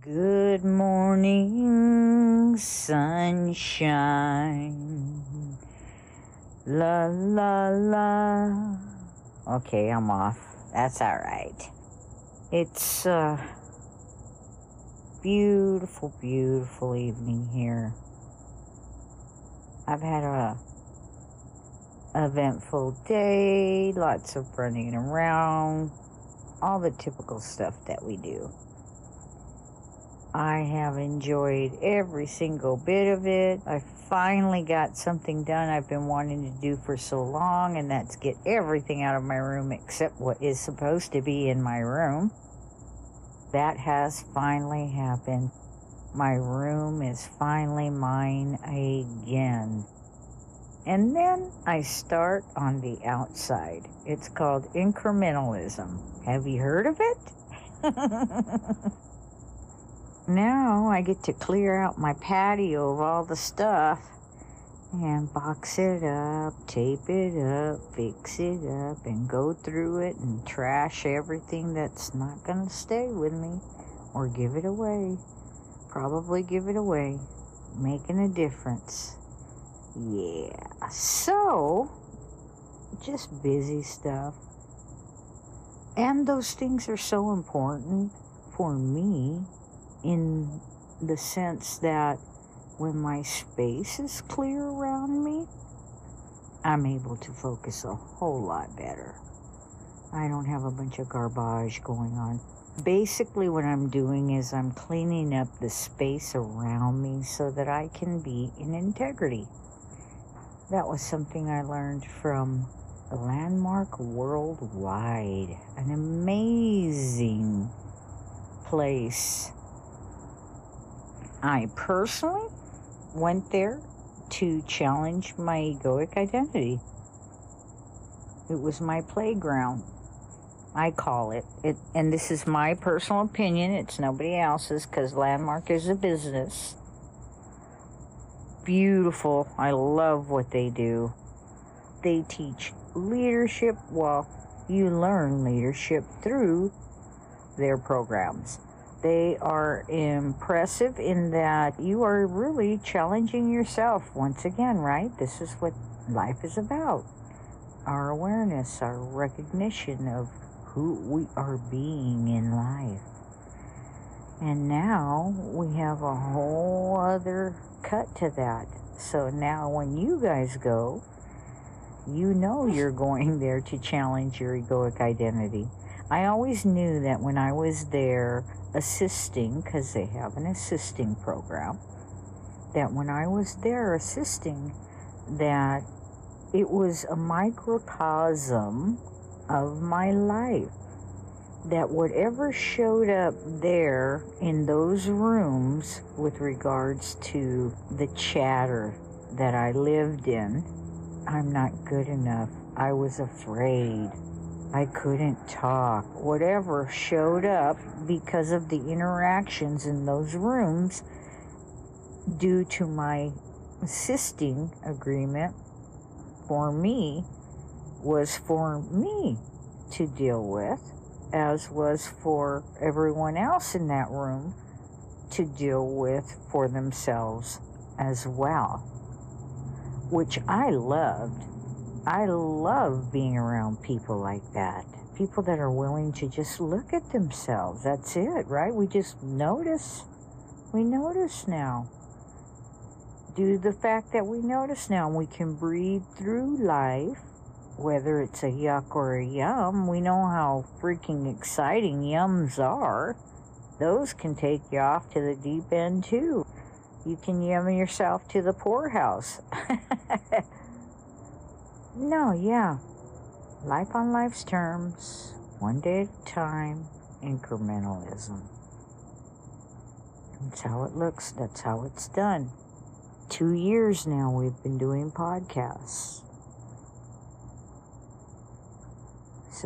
Good morning, sunshine. La la la. Okay, I'm off. That's alright. It's a beautiful, beautiful evening here. I've had a eventful day, lots of running around, all the typical stuff that we do. I have enjoyed every single bit of it. I finally got something done I've been wanting to do for so long, and that's get everything out of my room except what is supposed to be in my room. That has finally happened. My room is finally mine again. And then I start on the outside. It's called incrementalism. Have you heard of it? Now I get to clear out my patio of all the stuff and box it up, tape it up, fix it up, and go through it and trash everything that's not going to stay with me or give it away. Probably give it away, making a difference. Yeah, so just busy stuff. And those things are so important for me in the sense that when my space is clear around me, I'm able to focus a whole lot better. I don't have a bunch of garbage going on. Basically, what I'm doing is I'm cleaning up the space around me so that I can be in integrity. That was something I learned from Landmark Worldwide, an amazing place. I personally went there to challenge my egoic identity. It was my playground, I call it. And this is my personal opinion. It's nobody else's because Landmark is a business. Beautiful. I love what they do. They teach leadership. Well, you learn leadership through their programs. They are impressive in that you are really challenging yourself once again, right? This is what life is about. Our awareness, our recognition of who we are being in life. And now we have a whole other cut to that. So now when you guys go, you know you're going there to challenge your egoic identity. I always knew that when I was there assisting, because they have an assisting program, that when I was there assisting, that it was a microcosm of my life. That whatever showed up there in those rooms with regards to the chatter that I lived in, I'm not good enough. I was afraid. I couldn't talk. Whatever showed up because of the interactions in those rooms due to my assisting agreement for me was for me to deal with, as was for everyone else in that room to deal with for themselves as well, which I loved. I love being around people like that. People that are willing to just look at themselves. That's it, right? We just notice. We notice now. Due to the fact that we notice now, we can breathe through life, whether it's a yuck or a yum. We know how freaking exciting yums are. Those can take you off to the deep end too. You can yum yourself to the poorhouse. No, yeah. Life on life's terms, one day at a time, incrementalism. That's how it looks. That's how it's done. 2 years now we've been doing podcasts. So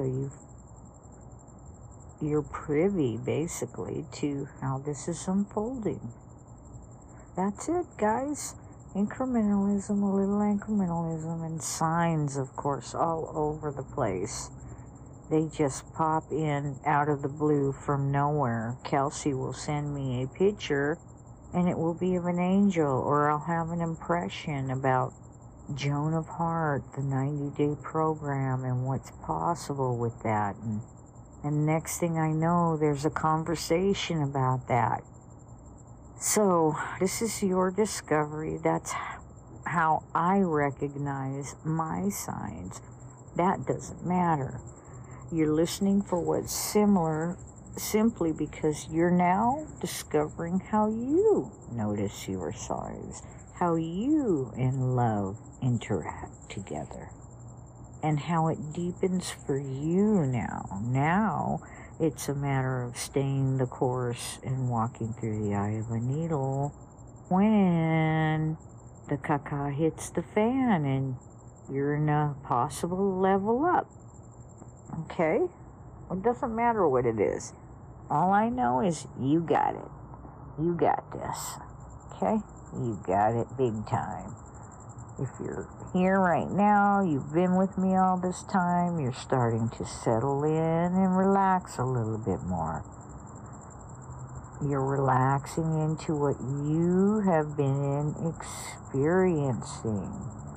you're privy, basically, to how this is unfolding. That's it, guys. Incrementalism, a little incrementalism, and signs, of course, all over the place. They just pop in out of the blue from nowhere. Kelsey will send me a picture and it will be of an angel, or I'll have an impression about Joan of Heart, the 90-day program, and what's possible with that. And next thing I know, there's a conversation about that. So this is your discovery. That's how I recognize my signs. That doesn't matter. You're listening for what's similar simply because you're now discovering how you notice your signs, how you and love interact together, and how it deepens for you now. Now it's a matter of staying the course and walking through the eye of a needle when the caca hits the fan and you're in a possible level up. Okay? It doesn't matter what it is. All I know is you got it. You got this. Okay? You got it big time. If you're here right now, you've been with me all this time, you're starting to settle in and relax a little bit more. You're relaxing into what you have been experiencing.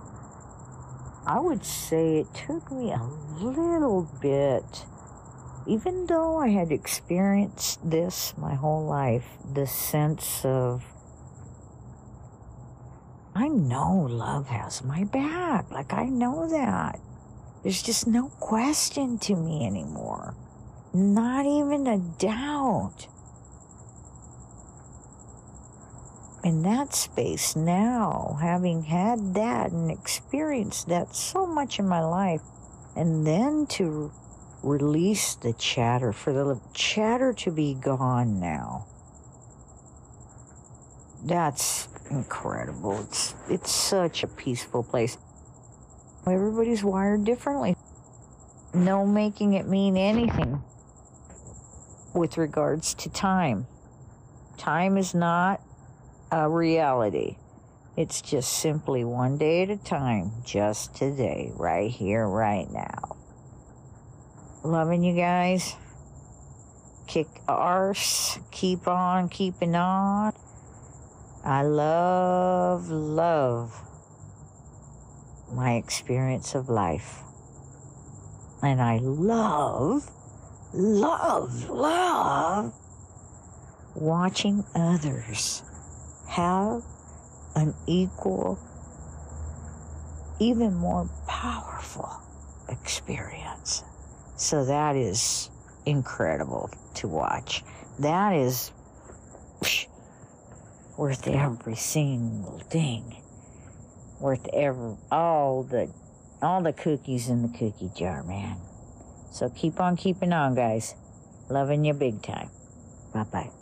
I would say it took me a little bit, even though I had experienced this my whole life, the sense of, I know love has my back. Like, I know that. There's just no question to me anymore. Not even a doubt. In that space now, having had that and experienced that so much in my life, and then to release the chatter, for the chatter to be gone now, that's incredible. It's such a peaceful place. Everybody's wired differently. No making it mean anything with regards to time. Time is not a reality. It's just simply one day at a time, just today, right here, right now. Loving you guys. Kick arse. Keep on keeping on. I love my experience of life. And I love watching others have an equal, even more powerful experience. So that is incredible to watch. That is worth every single thing. Worth all the cookies in the cookie jar, man. So keep on keeping on, guys. Loving you big time. Bye-bye.